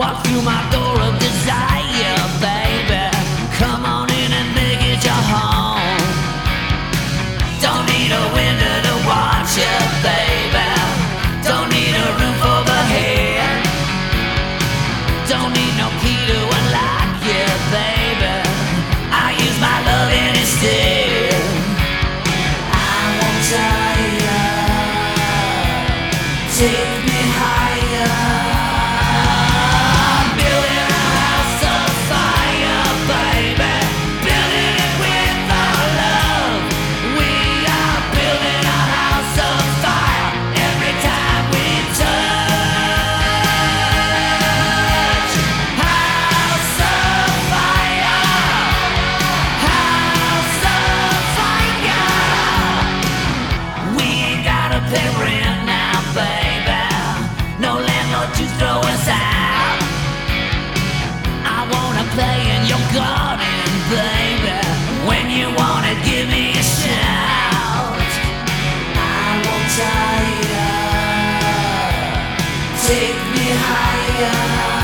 Walk through my door of desire, baby. Come on in and make it your home. Don't need a window to watch you, baby. Don't need a roof overhead. Don't need no key to unlock you, baby. I use my loving instead. I won't tire. Take me higher. Building a house of fire, baby. Building it with our love. We are building a house of fire every time we touch. House of fire. House of fire. We ain't gotta pay rent now, baby. No landlord to throw us out. I wanna play in your garden, baby. When you wanna give me a shout. I won't tire. Take me higher.